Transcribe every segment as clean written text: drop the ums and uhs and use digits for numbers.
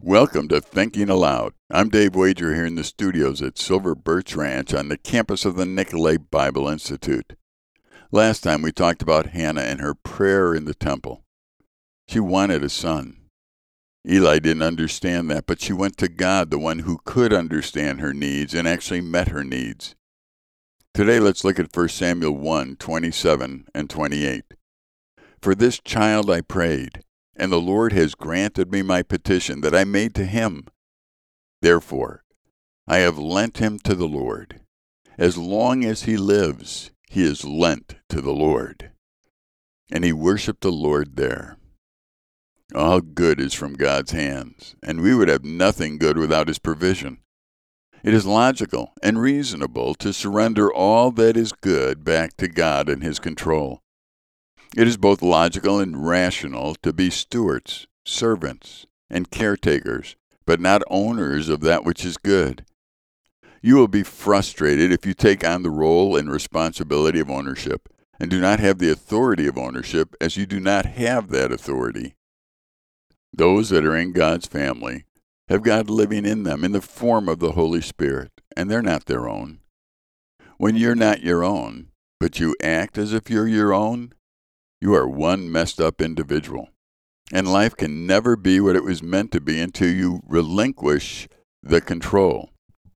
Welcome to Thinking Aloud. I'm Dave Wager here in the studios at Silver Birch Ranch on the campus of the Nicolet Bible Institute. Last time we talked about Hannah and her prayer in the temple. She wanted a son. Eli didn't understand that, but she went to God, the one who could understand her needs and actually met her needs. Today let's look at 1 Samuel 1, 27 and 28. For this child I prayed, and the Lord has granted me my petition that I made to him. Therefore, I have lent him to the Lord. As long as he lives, he is lent to the Lord. And he worshiped the Lord there. All good is from God's hands, and we would have nothing good without his provision. It is logical and reasonable to surrender all that is good back to God and his control. It is both logical and rational to be stewards, servants, and caretakers, but not owners of that which is good. You will be frustrated if you take on the role and responsibility of ownership and do not have the authority of ownership, as you do not have that authority. Those that are in God's family have God living in them in the form of the Holy Spirit, and they're not their own. When you're not your own, but you act as if you're your own, you are one messed up individual, and life can never be what it was meant to be until you relinquish the control.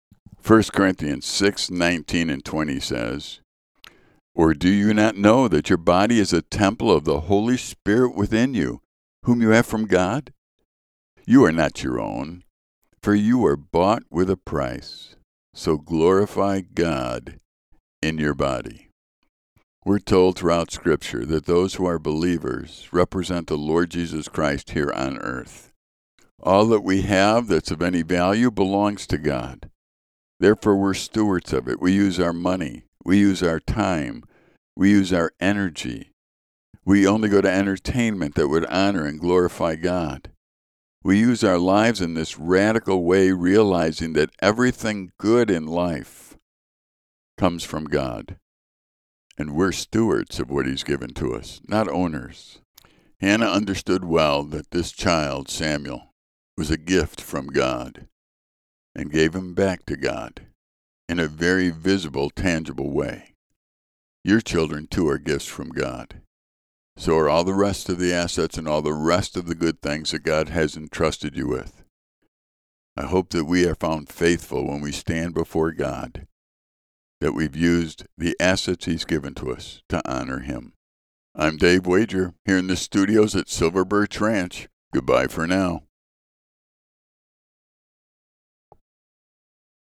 1 Corinthians 6, 19 and 20 says, Or do you not know that your body is a temple of the Holy Spirit within you, whom you have from God? You are not your own, for you are bought with a price. So glorify God in your body. We're told throughout Scripture that those who are believers represent the Lord Jesus Christ here on earth. All that we have that's of any value belongs to God. Therefore, we're stewards of it. We use our money. We use our time. We use our energy. We only go to entertainment that would honor and glorify God. We use our lives in this radical way, realizing that everything good in life comes from God. And we're stewards of what he's given to us, not owners. Hannah understood well that this child, Samuel, was a gift from God and gave him back to God in a very visible, tangible way. Your children, too, are gifts from God. So are all the rest of the assets and all the rest of the good things that God has entrusted you with. I hope that we are found faithful when we stand before God, that we've used the assets he's given to us to honor him. I'm Dave Wager, here in the studios at Silver Birch Ranch. Goodbye for now.